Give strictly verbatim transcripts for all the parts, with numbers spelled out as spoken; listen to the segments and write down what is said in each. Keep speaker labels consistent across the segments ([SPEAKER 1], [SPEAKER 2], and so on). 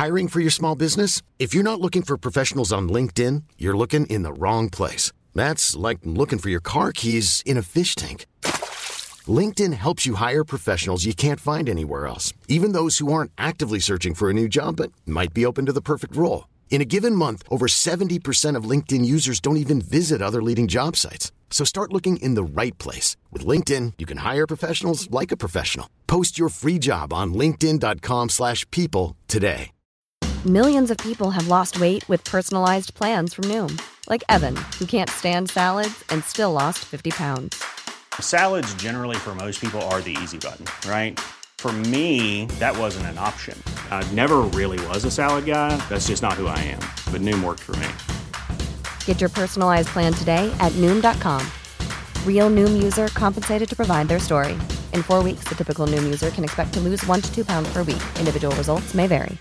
[SPEAKER 1] Hiring for your small business? If you're not looking for professionals on LinkedIn, you're looking in the wrong place. That's like looking for your car keys in a fish tank. LinkedIn helps you hire professionals you can't find anywhere else, even those who aren't actively searching for a new job but might be open to the perfect role. In a given month, over seventy percent of LinkedIn users don't even visit other leading job sites. So start looking in the right place. With LinkedIn, you can hire professionals like a professional. Post your free job on linkedin.com slash people today.
[SPEAKER 2] Millions of people have lost weight with personalized plans from Noom. Like Evan, who can't stand salads and still lost fifty pounds.
[SPEAKER 3] Salads generally for most people are the easy button, right? For me, that wasn't an option. I never really was a salad guy. That's just not who I am. But Noom worked for me.
[SPEAKER 2] Get your personalized plan today at Noom dot com. Real Noom user compensated to provide their story. In four weeks, the typical Noom user can expect to lose one to two pounds per week. Individual results may vary.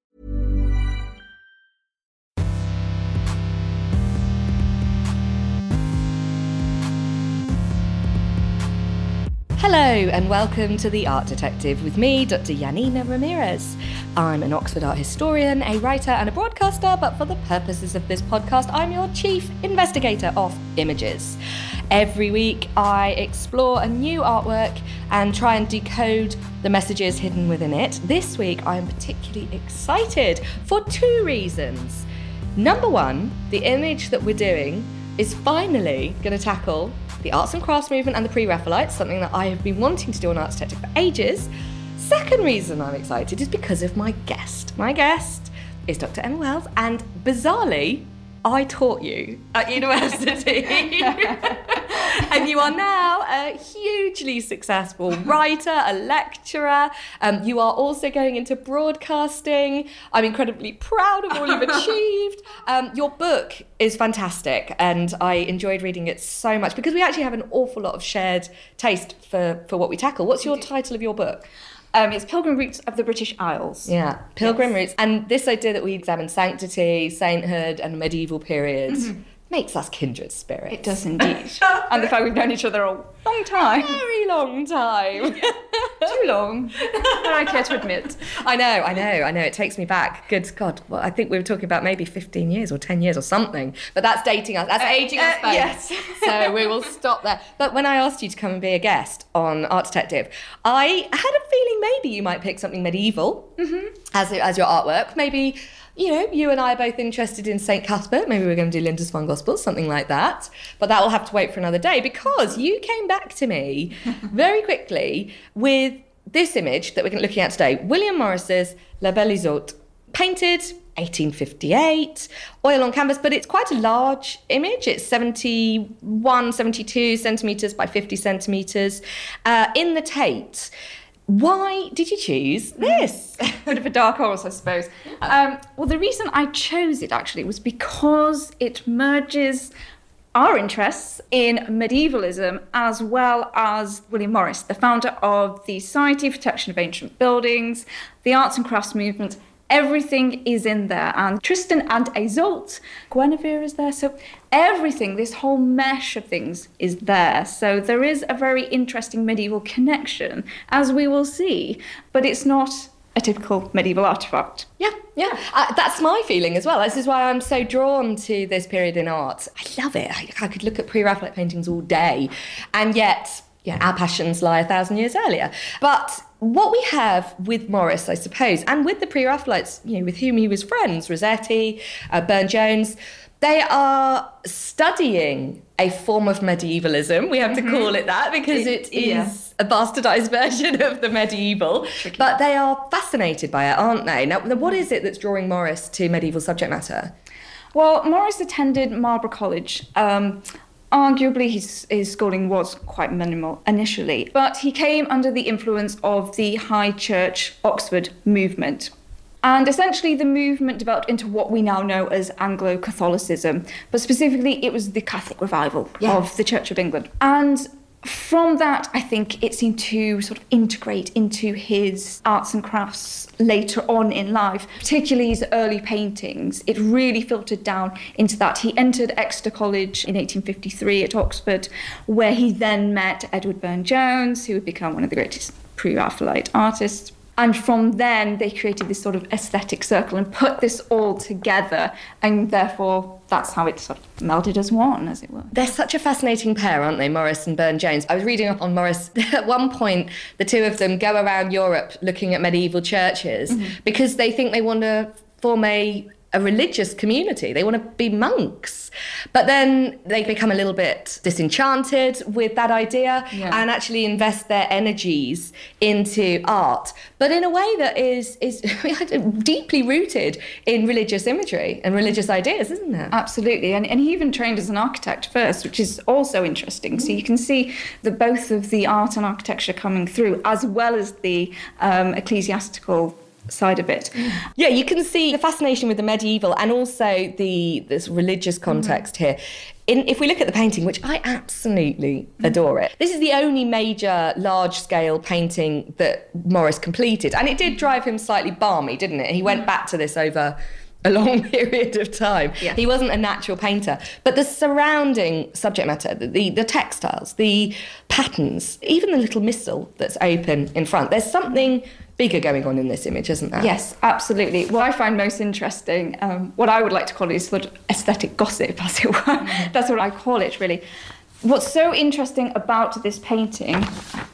[SPEAKER 4] Hello and welcome to The Art Detective with me, Doctor Yanina Ramirez. I'm an Oxford art historian, a writer and a broadcaster, but for the purposes of this podcast, I'm your chief investigator of images. Every week I explore a new artwork and try and decode the messages hidden within it. This week I am particularly excited for two reasons. Number one, the image that we're doing is finally going to tackle the arts and crafts movement and the pre-Raphaelites, something that I have been wanting to do on Art Detective for ages. Second reason I'm excited is because of my guest. My guest is Doctor Emma Wells, and bizarrely, I taught you at university. And you are now a hugely successful writer, a lecturer. Um, you are also going into broadcasting. I'm incredibly proud of all you've achieved. Um, your book is fantastic, and I enjoyed reading it so much because we actually have an awful lot of shared taste for, for what we tackle. What's your title of your book?
[SPEAKER 5] Um, it's Pilgrim Roots of the British Isles.
[SPEAKER 4] Yeah, Pilgrim
[SPEAKER 5] yes.
[SPEAKER 4] Roots. And this idea that we examine sanctity, sainthood, and medieval periods mm-hmm. makes us kindred spirits.
[SPEAKER 5] It does indeed. And the fact we've known each other a long time.
[SPEAKER 4] Very long time.
[SPEAKER 5] Too long, than I care to admit.
[SPEAKER 4] I know, I know, I know. It takes me back. Good God. Well, I think we were talking about maybe fifteen years or ten years or something. But that's dating us. That's uh, aging uh, us both.
[SPEAKER 5] Yes.
[SPEAKER 4] So we will stop there. But when I asked you to come and be a guest on Art Detective, I had a feeling maybe you might pick something medieval mm-hmm. as, as your artwork. Maybe, you know, you and I are both interested in Saint Cuthbert. Maybe we're going to do Lindisfarne Gospels, something like that. But that will have to wait for another day because you came back to me very quickly with this image that we're looking at today. William Morris's La Belle Isotte, painted eighteen fifty-eight, oil on canvas, but it's quite a large image. It's seventy-one, seventy-two centimetres by fifty centimetres uh, in the Tate. Why did you choose this?
[SPEAKER 5] Bit of a dark horse, I suppose. Um, well, the reason I chose it, actually, was because it merges our interests in medievalism as well as William Morris, the founder of the Society for Protection of Ancient Buildings, the arts and crafts movement. Everything is in there. And Tristan and Isolde, Guinevere is there. So everything, this whole mesh of things is there. So there is a very interesting medieval connection, as we will see. But it's not a typical medieval artefact.
[SPEAKER 4] Yeah, yeah. Uh, that's my feeling as well. This is why I'm so drawn to this period in art. I love it. I, I could look at pre-Raphaelite paintings all day. And yet, yeah, our passions lie a thousand years earlier. But what we have with Morris, I suppose, and with the pre-Raphaelites, you know, with whom he was friends, Rossetti, uh, Burne-Jones, they are studying a form of medievalism. We have to mm-hmm. call it that because it, it is yeah. a bastardized version of the medieval. Tricky. But they are fascinated by it, aren't they? Now, what is it that's drawing Morris to medieval subject matter?
[SPEAKER 5] Well, Morris attended Marlborough College. Um, Arguably, his, his schooling was quite minimal initially, but he came under the influence of the High Church Oxford movement. And essentially, the movement developed into what we now know as Anglo-Catholicism, but specifically, it was the Catholic revival yes. of the Church of England. And from that, I think it seemed to sort of integrate into his arts and crafts later on in life, particularly his early paintings. It really filtered down into that. He entered Exeter College in eighteen fifty-three at Oxford, where he then met Edward Burne-Jones, who would become one of the greatest pre-Raphaelite artists. And from then, they created this sort of aesthetic circle and put this all together. And therefore, that's how it sort of melded as one, as it were.
[SPEAKER 4] They're such a fascinating pair, aren't they, Morris and Burne-Jones? I was reading up on Morris. At one point, the two of them go around Europe looking at medieval churches mm-hmm. because they think they want to form a... a religious community. They want to be monks. But then they become a little bit disenchanted with that idea yeah. and actually invest their energies into art, but in a way that is is deeply rooted in religious imagery and religious ideas, isn't it?
[SPEAKER 5] Absolutely. And, and he even trained as an architect first, which is also interesting. So you can see the both of the art and architecture coming through, as well as the um, ecclesiastical side of it.
[SPEAKER 4] Yeah, you can see the fascination with the medieval and also the this religious context mm-hmm. here. In, if we look at the painting, which I absolutely adore it, this is the only major large-scale painting that Morris completed. And it did drive him slightly balmy, didn't it? He went back to this over a long period of time. Yeah. He wasn't a natural painter. But the surrounding subject matter, the, the textiles, the patterns, even the little missal that's open in front, there's something bigger going on in this image, isn't there?
[SPEAKER 5] Yes, absolutely. What I find most interesting, um, what I would like to call it is sort of aesthetic gossip, as it were. Mm. That's what I call it, really. What's so interesting about this painting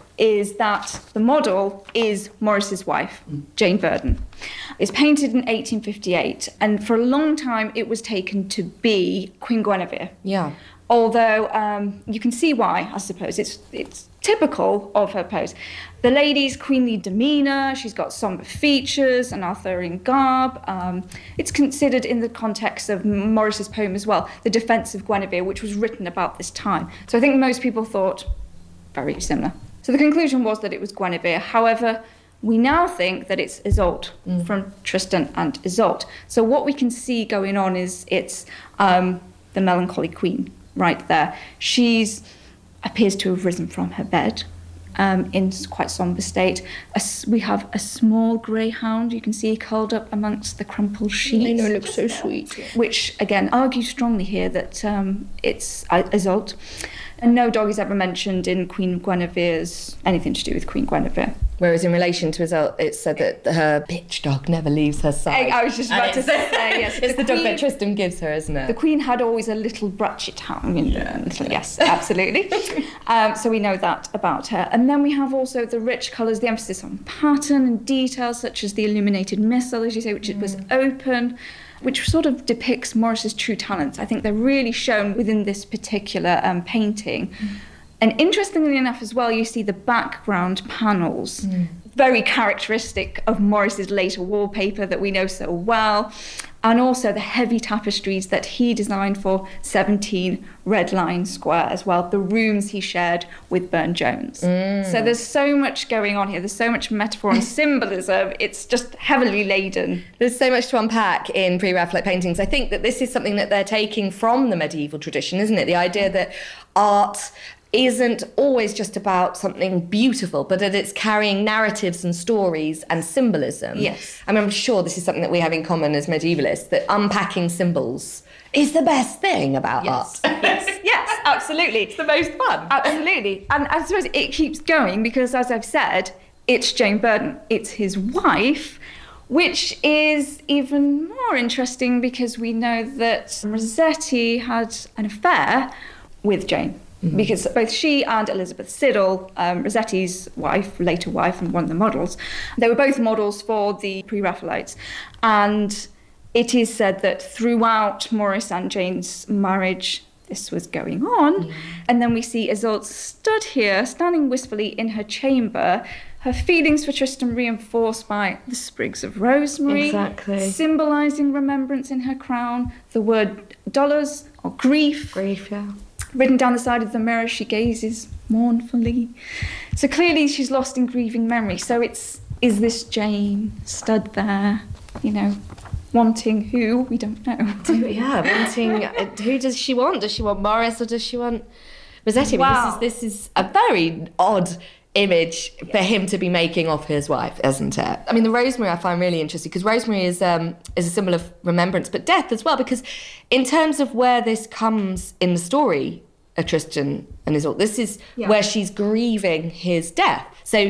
[SPEAKER 5] is that the model is Morris's wife, mm. Jane Verdon. It's painted in eighteen fifty-eight, and for a long time it was taken to be Queen Guinevere.
[SPEAKER 4] Yeah.
[SPEAKER 5] Although um, you can see why, I suppose. It's it's typical of her pose. The lady's queenly demeanour, she's got sombre features, an Arthurian garb. Um, it's considered in the context of Morris's poem as well, The Defence of Guinevere, which was written about this time. So I think most people thought very similar. So the conclusion was that it was Guinevere. However, we now think that it's Isolde mm. from Tristan and Isolde. So what we can see going on is it's um, the melancholy queen right there. She's appears to have risen from her bed um, in quite sombre state. A, we have a small greyhound you can see curled up amongst the crumpled sheets.
[SPEAKER 4] They know, it looks so sweet.
[SPEAKER 5] Which, again, argues strongly here that um, it's Isolde. And no dog is ever mentioned in Queen Guinevere's, anything to do with Queen Guinevere.
[SPEAKER 4] Whereas in relation to Isolde, it's said that her bitch dog never leaves her side.
[SPEAKER 5] I, I was just about to say, yes.
[SPEAKER 4] It's the, the dog that Tristan gives her, isn't it?
[SPEAKER 5] The Queen had always a little Brutchet hound. Yeah. Little, yes, absolutely. um, so we know that about her. And then we have also the rich colours, the emphasis on pattern and detail, such as the illuminated missal, as you say, which mm. was open, which sort of depicts Morris's true talents. I think they're really shown within this particular um, painting. Mm. And interestingly enough as well, you see the background panels, mm. very characteristic of Morris's later wallpaper that we know so well, and also the heavy tapestries that he designed for seventeen Red Lion Square as well, the rooms he shared with Burne-Jones. Mm. So there's so much going on here. There's so much metaphor and symbolism. It's just heavily laden.
[SPEAKER 4] There's so much to unpack in Pre-Raphaelite paintings. I think that this is something that they're taking from the medieval tradition, isn't it? The idea that art isn't always just about something beautiful, but that it's carrying narratives and stories and symbolism.
[SPEAKER 5] Yes.
[SPEAKER 4] I mean, I'm sure this is something that we have in common as medievalists, that unpacking symbols is the best thing about
[SPEAKER 5] yes.
[SPEAKER 4] art.
[SPEAKER 5] Yes, yes, absolutely.
[SPEAKER 4] It's the most fun.
[SPEAKER 5] Absolutely. And I suppose it keeps going because, as I've said, it's Jane Verdon. It's his wife, which is even more interesting because we know that Rossetti had an affair with Jane. Mm-hmm. Because both she and Elizabeth Siddal, um, Rossetti's wife, later wife, and one of the models, they were both models for the Pre-Raphaelites. And it is said that throughout Morris and Jane's marriage, this was going on. Mm-hmm. And then we see Isolde stood here, standing wistfully in her chamber, her feelings for Tristan reinforced by the sprigs of rosemary,
[SPEAKER 4] exactly,
[SPEAKER 5] symbolising remembrance in her crown, the word dollars or grief.
[SPEAKER 4] Grief, yeah.
[SPEAKER 5] Written down the side of the mirror, she gazes mournfully. So clearly she's lost in grieving memory. So it's, is this Jane stood there, you know, wanting who? We don't know.
[SPEAKER 4] Yeah, wanting, who does she want? Does she want Morris or does she want Rossetti?
[SPEAKER 5] Wow.
[SPEAKER 4] I mean, this is, this is a very odd image yes. for him to be making of his wife, isn't it? I mean, the rosemary I find really interesting because rosemary is um, is a symbol of remembrance, but death as well, because in terms of where this comes in the story of Tristan and Isolde, this is yeah. where she's grieving his death. So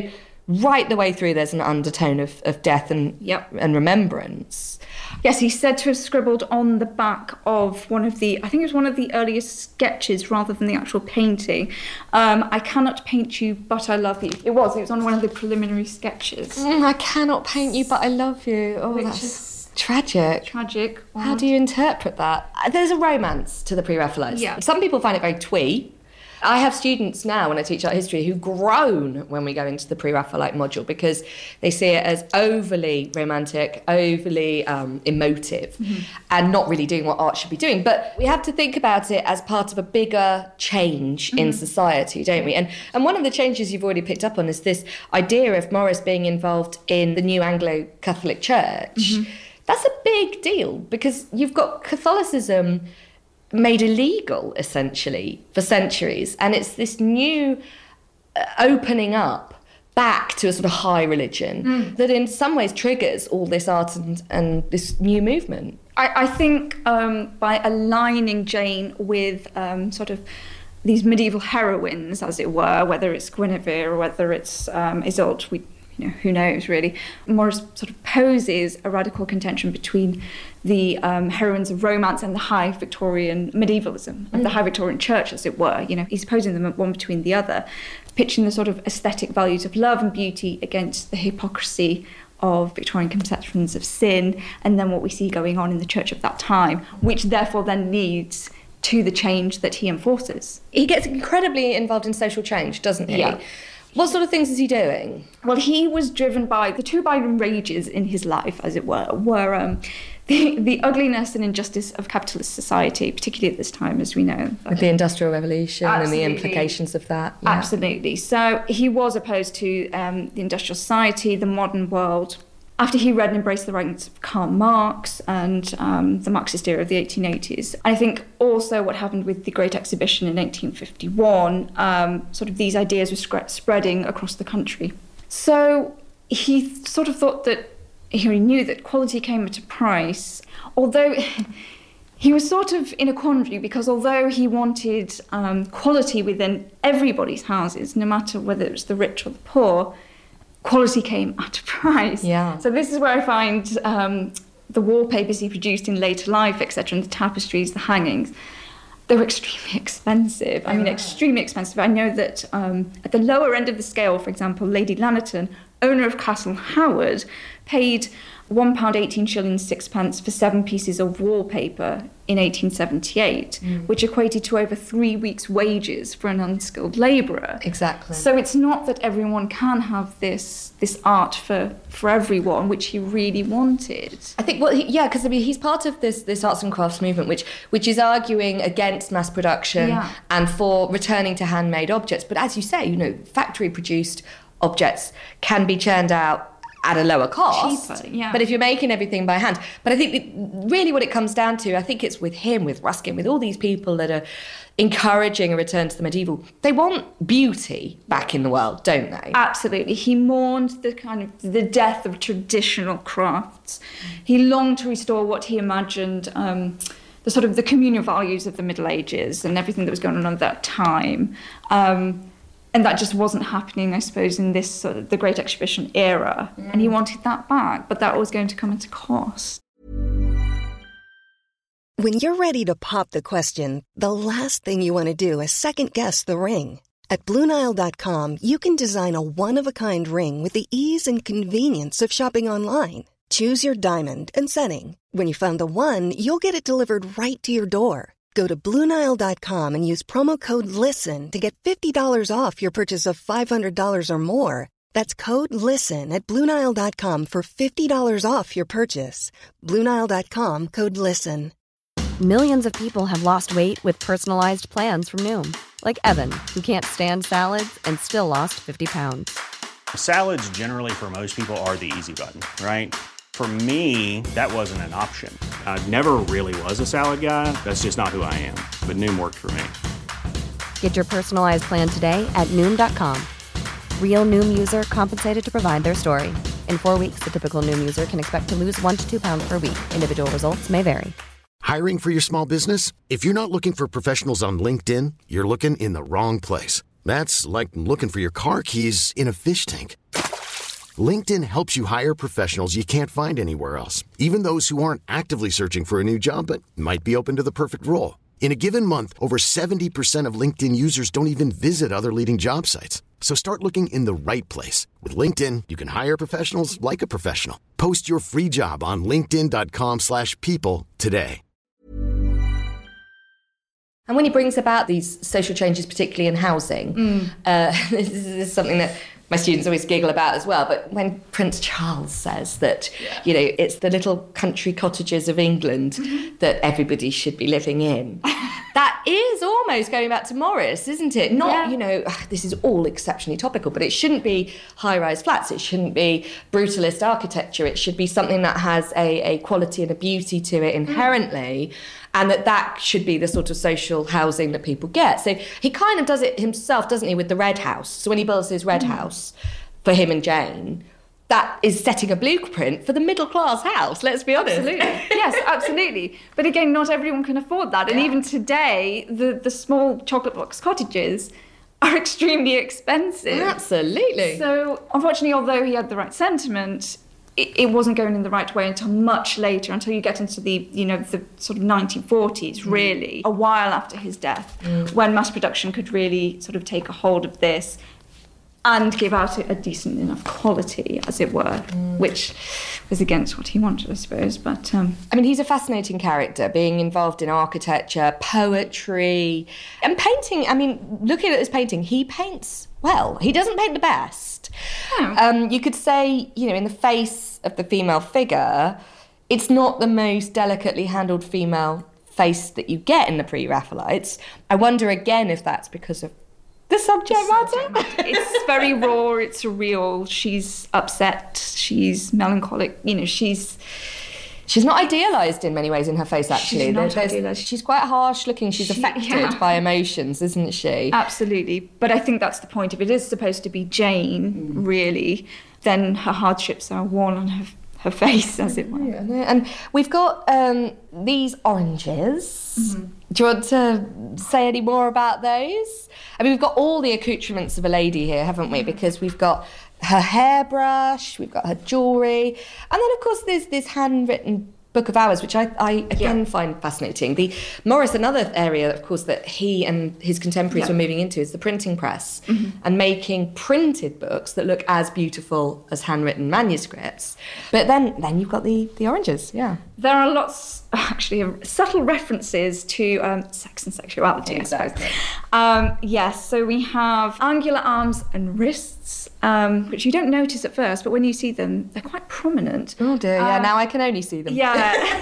[SPEAKER 4] right the way through there's an undertone of, of death and,
[SPEAKER 5] Yep.
[SPEAKER 4] and remembrance.
[SPEAKER 5] Yes, he's said to have scribbled on the back of one of the, I think it was one of the earliest sketches rather than the actual painting. Um, I cannot paint you, but I love you. It was, it was on one of the preliminary sketches.
[SPEAKER 4] Mm, I cannot paint you, but I love you. Oh,
[SPEAKER 5] Which
[SPEAKER 4] that's
[SPEAKER 5] is
[SPEAKER 4] tragic.
[SPEAKER 5] Tragic.
[SPEAKER 4] How do you interpret that? There's a romance to the Pre-Raphaelites.
[SPEAKER 5] Yeah.
[SPEAKER 4] Some people find it very twee. I have students now when I teach art history who groan when we go into the Pre-Raphaelite module because they see it as overly romantic, overly um, emotive, mm-hmm. and not really doing what art should be doing. But we have to think about it as part of a bigger change mm-hmm. in society, don't we? And and one of the changes you've already picked up on is this idea of Morris being involved in the new Anglo-Catholic Church. Mm-hmm. That's a big deal because you've got Catholicism made illegal, essentially, for centuries. And it's this new uh, opening up back to a sort of high religion mm. that in some ways triggers all this art and, and this new movement.
[SPEAKER 5] I, I think um, by aligning Jane with um, sort of these medieval heroines, as it were, whether it's Guinevere or whether it's um, Isolde, we You know, who knows, really? Morris sort of poses a radical contention between the um, heroines of romance and the high Victorian medievalism, of mm. the high Victorian church, as it were. You know, he's posing them one between the other, pitching the sort of aesthetic values of love and beauty against the hypocrisy of Victorian conceptions of sin, and then what we see going on in the church of that time, which therefore then leads to the change that he enforces.
[SPEAKER 4] He gets incredibly involved in social change, doesn't he?
[SPEAKER 5] Yeah.
[SPEAKER 4] What sort of things is he doing?
[SPEAKER 5] Well, he was driven by the two bygone rages in his life, as it were, were um, the, the ugliness and injustice of capitalist society, particularly at this time, as we know.
[SPEAKER 4] With the Industrial Revolution
[SPEAKER 5] Absolutely.
[SPEAKER 4] And the implications of that.
[SPEAKER 5] Yeah. Absolutely. So he was opposed to um, the industrial society, the modern world. After he read and embraced the writings of Karl Marx and um, the Marxist era of the eighteen eighties, I think also what happened with the Great Exhibition in eighteen fifty-one, um, sort of these ideas were sc- spreading across the country. So he th- sort of thought that, he knew that quality came at a price, although he was sort of in a quandary because although he wanted um, quality within everybody's houses, no matter whether it was the rich or the poor, quality came at a price.
[SPEAKER 4] Yeah.
[SPEAKER 5] So this is where I find um, the wallpapers he produced in later life, et cetera, and the tapestries, the hangings, they were extremely expensive. I mean, extremely expensive. I know that um, at the lower end of the scale, for example, Lady Laniton, owner of Castle Howard, paid one pound eighteen shillings sixpence for seven pieces of wallpaper in eighteen seventy-eight, mm. which equated to over three weeks' wages for an unskilled labourer.
[SPEAKER 4] Exactly.
[SPEAKER 5] So it's not that everyone can have this this art for, for everyone, which he really wanted.
[SPEAKER 4] I think, well, he, yeah, because I mean, he's part of this this arts and crafts movement, which which is arguing against mass production
[SPEAKER 5] yeah.
[SPEAKER 4] and for returning to handmade objects. But as you say, you know, factory-produced objects can be churned out at a lower cost,
[SPEAKER 5] cheaper, yeah.
[SPEAKER 4] But if you're making everything by hand. But I think it, really what it comes down to, I think it's with him, with Ruskin, with all these people that are encouraging a return to the medieval, they want beauty back in the world, don't they?
[SPEAKER 5] Absolutely. He mourned the kind of the death of traditional crafts. He longed to restore what he imagined um, the sort of the communal values of the Middle Ages and everything that was going on at that time. Um, And that just wasn't happening, I suppose, in this sort of the Great Exhibition era. Mm. And he wanted that back, but that was going to come at a cost.
[SPEAKER 6] When you're ready to pop the question, the last thing you want to do is second-guess the ring. At Blue Nile dot com, you can design a one-of-a-kind ring with the ease and convenience of shopping online. Choose your diamond and setting. When you find the one, you'll get it delivered right to your door. Go to Blue Nile dot com and use promo code LISTEN to get fifty dollars off your purchase of five hundred dollars or more. That's code LISTEN at Blue Nile dot com for fifty dollars off your purchase. Blue Nile dot com, code LISTEN.
[SPEAKER 2] Millions of people have lost weight with personalized plans from Noom. Like Evan, who can't stand salads and still lost fifty pounds.
[SPEAKER 3] Salads generally for most people are the easy button, right? For me, that wasn't an option. I never really was a salad guy. That's just not who I am. But Noom worked for me.
[SPEAKER 2] Get your personalized plan today at Noom dot com. Real Noom user compensated to provide their story. In four weeks, the typical Noom user can expect to lose one to two pounds per week. Individual results may vary.
[SPEAKER 1] Hiring for your small business? If you're not looking for professionals on LinkedIn, you're looking in the wrong place. That's like looking for your car keys in a fish tank. LinkedIn helps you hire professionals you can't find anywhere else, even those who aren't actively searching for a new job but might be open to the perfect role. In a given month, over seventy percent of LinkedIn users don't even visit other leading job sites. So start looking in the right place. With LinkedIn, you can hire professionals like a professional. Post your free job on linkedin.com slash people today.
[SPEAKER 4] And when he brings about these social changes, particularly in housing, mm. uh, this, is, this is something that my students always giggle about as well, but when Prince Charles says that, yeah. you know, it's the little country cottages of England mm-hmm. that everybody should be living in, that is almost going back to Morris, isn't it? Not, yeah. you know, this is all exceptionally topical, but it shouldn't be high-rise flats, it shouldn't be brutalist architecture, it should be something that has a, a quality and a beauty to it inherently, mm. and that that should be the sort of social housing that people get. So he kind of does it himself, doesn't he, with the Red House. So when he builds his Red mm. House for him and Jane, that is setting a blueprint for the middle-class house, let's be honest.
[SPEAKER 5] Absolutely. Yes, absolutely. But again, not everyone can afford that. And yeah. even today, the, the small chocolate box cottages are extremely expensive.
[SPEAKER 4] Absolutely.
[SPEAKER 5] So, unfortunately, although he had the right sentiment, it, it wasn't going in the right way until much later, until you get into the, you know, the sort of nineteen forties, mm. really, a while after his death, mm. when mass production could really sort of take a hold of this and give out a decent enough quality, as it were, mm. which was against what he wanted, I suppose. But um,
[SPEAKER 4] I mean, he's a fascinating character, being involved in architecture, poetry, and painting. I mean, looking at this painting, he paints well. He doesn't paint the best. Oh. Um, you could say, you know, in the face of the female figure, it's not the most delicately handled female face that you get in the pre-Raphaelites. I wonder again if that's because of the subject matter.
[SPEAKER 5] It's very raw, it's real. She's upset, she's melancholic, you know, she's...
[SPEAKER 4] She's not idealised in many ways in her face, actually.
[SPEAKER 5] She's not idealised.
[SPEAKER 4] She's quite harsh looking. She's she, affected yeah. by emotions, isn't she?
[SPEAKER 5] Absolutely. But I think that's the point. If it is supposed to be Jane, mm. really, then her hardships are worn on her her face, as it were.
[SPEAKER 4] Yeah, and we've got um, these oranges. Mm-hmm. Do you want to say any more about those? I mean, we've got all the accoutrements of a lady here, haven't we? Because we've got her hairbrush, we've got her jewellery, and then, of course, there's this handwritten Book of Hours, which I, I again yeah. find fascinating. The Morris, another area, of course, that he and his contemporaries yeah. were moving into is the printing press mm-hmm. and making printed books that look as beautiful as handwritten manuscripts. But then, then you've got the, the oranges, yeah.
[SPEAKER 5] There are lots, actually, of subtle references to um, sex and sexuality, exactly. I suppose. Um, yes, so we have angular arms and wrists, um, which you don't notice at first, but when you see them, they're quite prominent.
[SPEAKER 4] Oh dear, yeah,
[SPEAKER 5] um,
[SPEAKER 4] now I can only see them.
[SPEAKER 5] Yeah.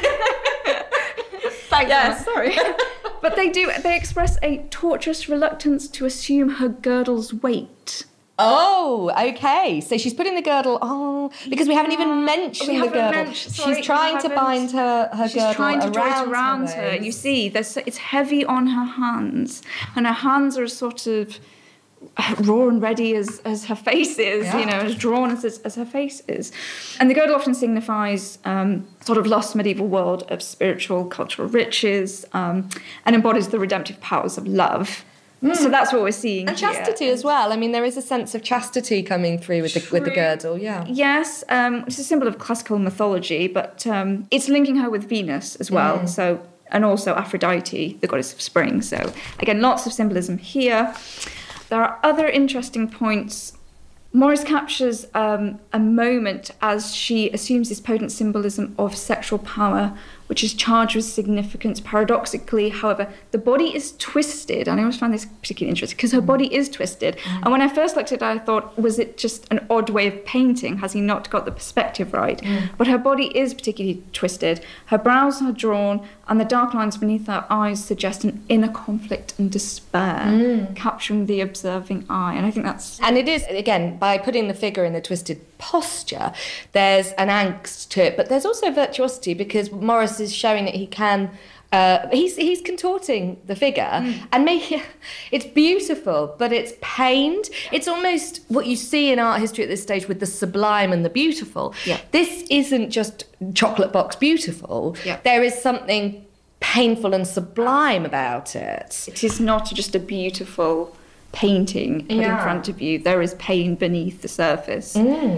[SPEAKER 4] Thanks,
[SPEAKER 5] yeah,
[SPEAKER 4] sorry.
[SPEAKER 5] But they do, they express a tortuous reluctance to assume her girdle's weight.
[SPEAKER 4] Oh, okay. So she's putting the girdle, oh, because we haven't yeah. even mentioned
[SPEAKER 5] we
[SPEAKER 4] the girdle.
[SPEAKER 5] Mentioned, sorry,
[SPEAKER 4] she's trying to bind her, her
[SPEAKER 5] she's
[SPEAKER 4] girdle
[SPEAKER 5] trying to
[SPEAKER 4] around,
[SPEAKER 5] it around her. her. You see, there's, it's heavy on her hands, and her hands are sort of raw and ready as, as her face is, yeah. you know, as drawn as, as her face is. And the girdle often signifies um, sort of lost medieval world of spiritual, cultural riches, um, and embodies the redemptive powers of love. Mm. So that's what we're seeing
[SPEAKER 4] and
[SPEAKER 5] here.
[SPEAKER 4] Chastity as well. I mean, there is a sense of chastity coming through with the, with the girdle, yeah.
[SPEAKER 5] Yes, um, it's a symbol of classical mythology, but um, it's linking her with Venus as well, mm. so and also Aphrodite, the goddess of spring. So, again, lots of symbolism here. There are other interesting points. Morris captures um, a moment as she assumes this potent symbolism of sexual power, which is charged with significance. Paradoxically, however, the body is twisted, and I always find this particularly interesting because her body is twisted. Mm. And when I first looked at it, I thought, was it just an odd way of painting? Has he not got the perspective right? Mm. But her body is particularly twisted. Her brows are drawn, and the dark lines beneath her eyes suggest an inner conflict and despair, mm. capturing the observing eye. And I think that's...
[SPEAKER 4] And it is, again, by putting the figure in the twisted posture, there's an angst to it, but there's also virtuosity because Morris is showing that he can... Uh, he's he's contorting the figure mm. and making it's beautiful, but it's pained. It's almost what you see in art history at this stage with the sublime and the beautiful.
[SPEAKER 5] Yeah.
[SPEAKER 4] This isn't just chocolate box beautiful.
[SPEAKER 5] Yeah.
[SPEAKER 4] There is something painful and sublime about it.
[SPEAKER 5] It is not just a beautiful painting put
[SPEAKER 4] yeah.
[SPEAKER 5] in front of you. There is pain beneath the surface.
[SPEAKER 4] Mm.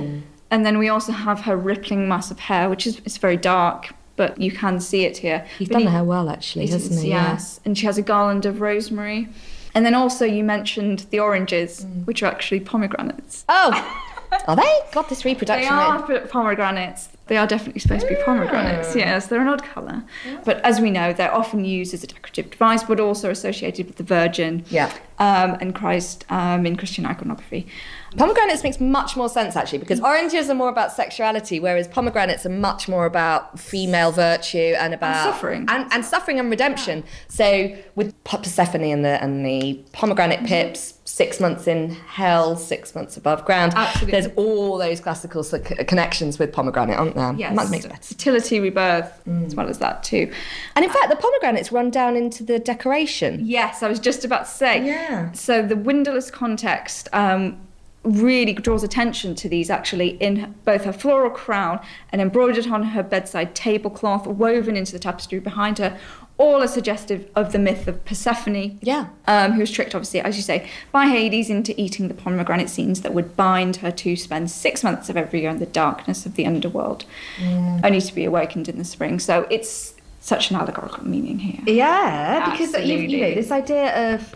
[SPEAKER 5] And then we also have her rippling mass of hair, which is it's very dark, but you can see it here.
[SPEAKER 4] He's
[SPEAKER 5] but
[SPEAKER 4] done
[SPEAKER 5] he,
[SPEAKER 4] the hair well, actually, hasn't he?
[SPEAKER 5] Yes. Yeah. And she has a garland of rosemary. And then also you mentioned the oranges, mm. which are actually pomegranates.
[SPEAKER 4] Oh, are they? God, this reproduction.
[SPEAKER 5] They are rate. pomegranates. They are definitely supposed to be pomegranates, yes. They're an odd colour. Yeah. But as we know, they're often used as a decorative device, but also associated with the Virgin
[SPEAKER 4] yeah.
[SPEAKER 5] um, and Christ um, in Christian iconography.
[SPEAKER 4] Pomegranates makes much more sense, actually, because oranges are more about sexuality, whereas pomegranates are much more about female virtue and about...
[SPEAKER 5] And suffering.
[SPEAKER 4] And, and suffering and redemption. Yeah. So with Persephone and the, and the pomegranate pips, mm-hmm. six months in hell, six months above ground.
[SPEAKER 5] Absolutely.
[SPEAKER 4] There's all those classical connections with pomegranate, aren't there?
[SPEAKER 5] Yes.
[SPEAKER 4] That makes sense.
[SPEAKER 5] Fertility, rebirth, mm. as well as that too.
[SPEAKER 4] And in fact, the pomegranates run down into the decoration.
[SPEAKER 5] Yes, I was just about to say.
[SPEAKER 4] Yeah.
[SPEAKER 5] So the windowless context um, really draws attention to these actually in both her floral crown and embroidered on her bedside tablecloth, woven into the tapestry behind her. All are suggestive of the myth of Persephone,
[SPEAKER 4] yeah,
[SPEAKER 5] um, who was tricked, obviously, as you say, by Hades into eating the pomegranate seeds that would bind her to spend six months of every year in the darkness of the underworld, mm. only to be awakened in the spring. So it's such an allegorical meaning here.
[SPEAKER 4] Yeah, because you, you know this idea of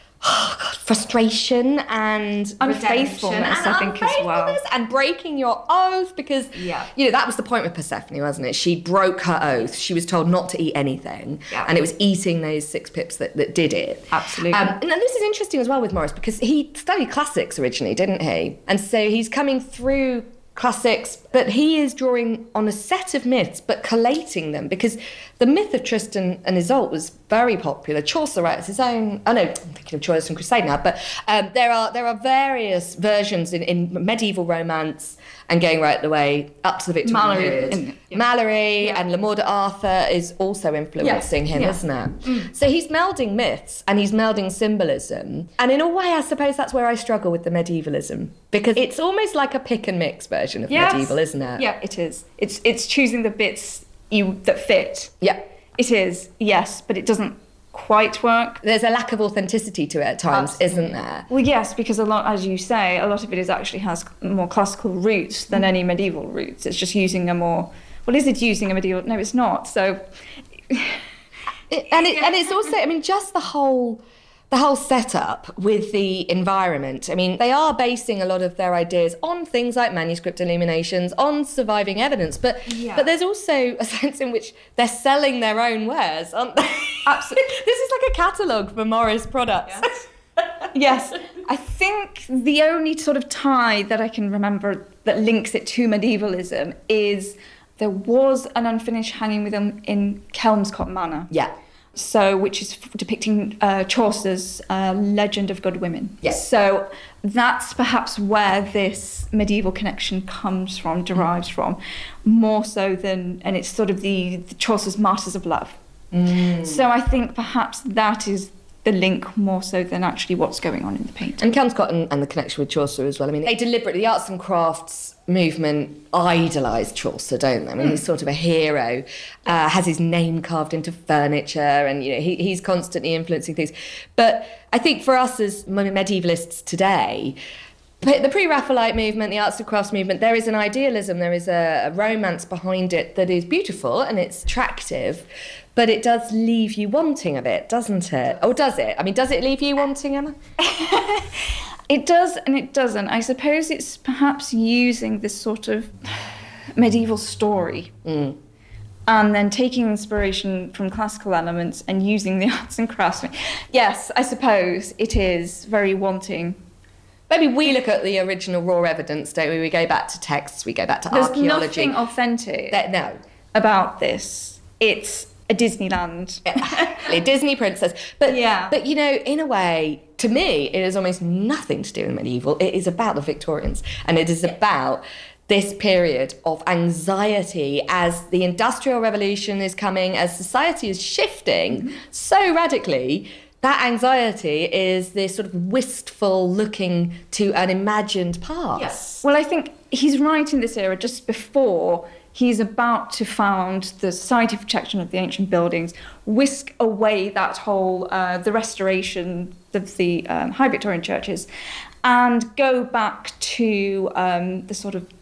[SPEAKER 4] oh God, frustration and
[SPEAKER 5] unfaithfulness,
[SPEAKER 4] and
[SPEAKER 5] I think, as well,
[SPEAKER 4] and breaking your oath, because
[SPEAKER 5] yeah.
[SPEAKER 4] you know that was the point with Persephone, wasn't it? She broke her oath. She was told not to eat anything,
[SPEAKER 5] yeah.
[SPEAKER 4] and it was eating those six pips that, that did it.
[SPEAKER 5] Absolutely.
[SPEAKER 4] Um, and this is interesting as well with Morris, because he studied classics originally, didn't he? And so he's coming through classics, but he is drawing on a set of myths, but collating them, because the myth of Tristan and Isolde was very popular. Chaucer writes his own. I know, I'm thinking of Troilus and Crusade now, but um, there are there are various versions in, in medieval romance and going right the way up to the Victorian
[SPEAKER 5] Mallory,
[SPEAKER 4] period.
[SPEAKER 5] in, yeah.
[SPEAKER 4] Mallory
[SPEAKER 5] yeah.
[SPEAKER 4] and L'Amour d'Arthur is also influencing
[SPEAKER 5] yes.
[SPEAKER 4] him,
[SPEAKER 5] yeah.
[SPEAKER 4] isn't it?
[SPEAKER 5] Mm.
[SPEAKER 4] So he's melding myths and he's melding symbolism. And in a way, I suppose that's where I struggle with the medievalism, because it's almost like a pick and mix version of
[SPEAKER 5] yes.
[SPEAKER 4] medieval, isn't it?
[SPEAKER 5] Yeah, it is. It's it's choosing the bits you that fit.
[SPEAKER 4] Yeah.
[SPEAKER 5] It is, yes, but it doesn't quite work.
[SPEAKER 4] There's a lack of authenticity to it at times,
[SPEAKER 5] Absolutely.
[SPEAKER 4] Isn't there?
[SPEAKER 5] Well, yes, because a lot, as you say, a lot of it is actually has more classical roots than any medieval roots. It's just using a more, well, is it using a medieval? No, it's not. So,
[SPEAKER 4] it, and it, and it's also, I mean, just the whole. The whole setup with the environment. I mean, they are basing a lot of their ideas on things like manuscript illuminations, on surviving evidence, but
[SPEAKER 5] yeah.
[SPEAKER 4] but there's also a sense in which they're selling their own wares, aren't they?
[SPEAKER 5] Absolutely.
[SPEAKER 4] This is like a catalogue for Morris products.
[SPEAKER 5] Yes. Yes. I think the only sort of tie that I can remember that links it to medievalism is there was an unfinished hanging with them in Kelmscott Manor.
[SPEAKER 4] Yeah.
[SPEAKER 5] So, which is depicting uh, Chaucer's uh, Legend of Good Women.
[SPEAKER 4] Yes.
[SPEAKER 5] So that's perhaps where this medieval connection comes from, derives mm. from, more so than, and it's sort of the, the Chaucer's Martyrs of Love.
[SPEAKER 4] Mm.
[SPEAKER 5] So I think perhaps that is the link more so than actually what's going on in the painting.
[SPEAKER 4] And Kelmscott and, and the connection with Chaucer as well. I mean, they deliberately, the arts and crafts movement idolise Chaucer, don't they? I mean, mm. he's sort of a hero, uh, has his name carved into furniture, and you know he, he's constantly influencing things. But I think for us as medievalists today, the pre-Raphaelite movement, the arts and crafts movement, there is an idealism, there is a, a romance behind it that is beautiful and it's attractive, but it does leave you wanting a bit, doesn't it? Or does it? I mean, does it leave you wanting, Emma?
[SPEAKER 5] It does and it doesn't. I suppose it's perhaps using this sort of medieval story
[SPEAKER 4] mm.
[SPEAKER 5] and then taking inspiration from classical elements and using the arts and crafts. Yes, I suppose it is very wanting.
[SPEAKER 4] Maybe we look at the original raw evidence, don't we? We go back to texts, we go back to
[SPEAKER 5] There's
[SPEAKER 4] archaeology.
[SPEAKER 5] There's nothing authentic
[SPEAKER 4] that, no.
[SPEAKER 5] about this. It's a Disneyland.
[SPEAKER 4] A Disney princess. But,
[SPEAKER 5] yeah.
[SPEAKER 4] but, you know, in a way, to me, it has almost nothing to do with medieval. It is about the Victorians. And it is about this period of anxiety as the Industrial Revolution is coming, as society is shifting mm-hmm. so radically. That anxiety is this sort of wistful looking to an imagined past.
[SPEAKER 5] Yes. Well, I think he's right in this era just before he's about to found the Society for Protection of the Ancient Buildings, whisk away that whole, uh, the restoration of the um, high Victorian churches, and go back to um, the sort of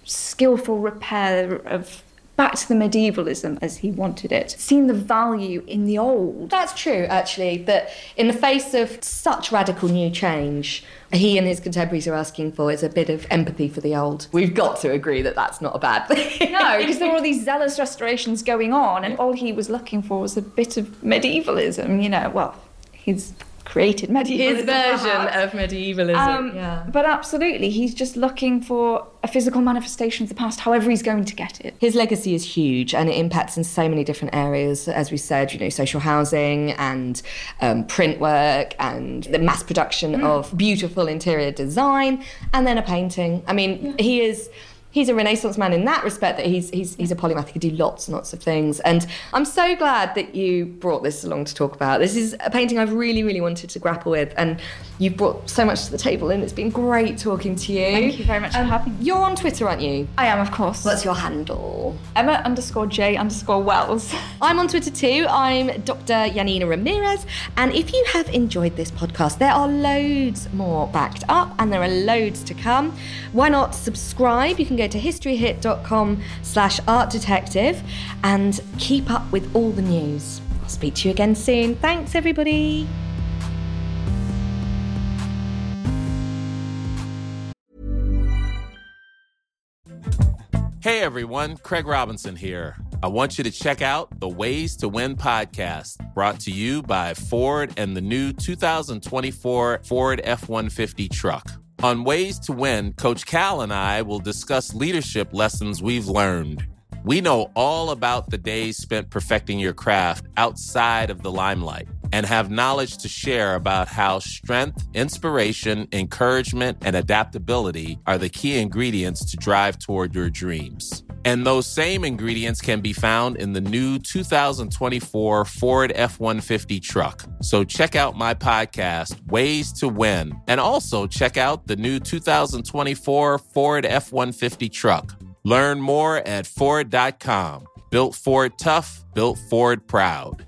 [SPEAKER 5] skillful repair of back to the medievalism as he wanted it, seeing the value in the old.
[SPEAKER 4] That's true, actually, that in the face of such radical new change, he and his contemporaries are asking for is a bit of empathy for the old. We've got to agree that that's not a bad thing.
[SPEAKER 5] No, because there were all these zealous restorations going on, and all he was looking for was a bit of medievalism, you know, well, he's created medievalism.
[SPEAKER 4] His version of medievalism,
[SPEAKER 5] um,
[SPEAKER 4] yeah.
[SPEAKER 5] But absolutely, he's just looking for a physical manifestation of the past, however he's going to get it.
[SPEAKER 4] His legacy is huge, and it impacts in so many different areas. As we said, you know, social housing and um, print work and the mass production mm. of beautiful interior design, and then a painting. I mean, yeah. he is... He's a Renaissance man in that respect, that he's he's he's a polymath. He can do lots and lots of things. And I'm so glad that you brought this along to talk about. This is a painting I've really, really wanted to grapple with. And you've brought so much to the table, and it's been great talking to you.
[SPEAKER 5] Thank you very much um, for having me.
[SPEAKER 4] You're on Twitter, aren't you?
[SPEAKER 5] I am, of course.
[SPEAKER 4] What's your handle?
[SPEAKER 5] Emma underscore J underscore Wells.
[SPEAKER 4] I'm on Twitter too. I'm Doctor Yanina Ramirez. And if you have enjoyed this podcast, there are loads more backed up, and there are loads to come. Why not subscribe? You can go to historyhit.com slash art detective and keep up with all the news. I'll speak to you again soon. Thanks, everybody.
[SPEAKER 7] Hey everyone, Craig Robinson here. I want you to check out the Ways to Win podcast, brought to you by Ford and the new two thousand twenty-four Ford F one fifty truck. On Ways to Win, Coach Cal and I will discuss leadership lessons we've learned. We know all about the days spent perfecting your craft outside of the limelight and have knowledge to share about how strength, inspiration, encouragement, and adaptability are the key ingredients to drive toward your dreams. And those same ingredients can be found in the new two thousand twenty-four Ford F one fifty truck. So check out my podcast, Ways to Win, and also check out the new two thousand twenty-four Ford F one fifty truck. Learn more at Ford dot com. Built Ford tough, built Ford proud.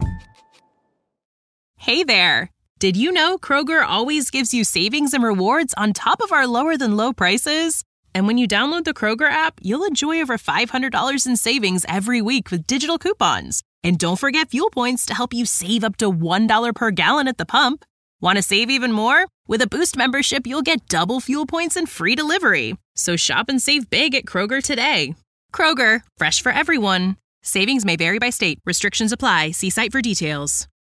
[SPEAKER 8] Hey there. Did you know Kroger always gives you savings and rewards on top of our lower than low prices? And when you download the Kroger app, you'll enjoy over five hundred dollars in savings every week with digital coupons. And don't forget fuel points to help you save up to one dollar per gallon at the pump. Want to save even more? With a Boost membership, you'll get double fuel points and free delivery. So shop and save big at Kroger today. Kroger, fresh for everyone. Savings may vary by state. Restrictions apply. See site for details.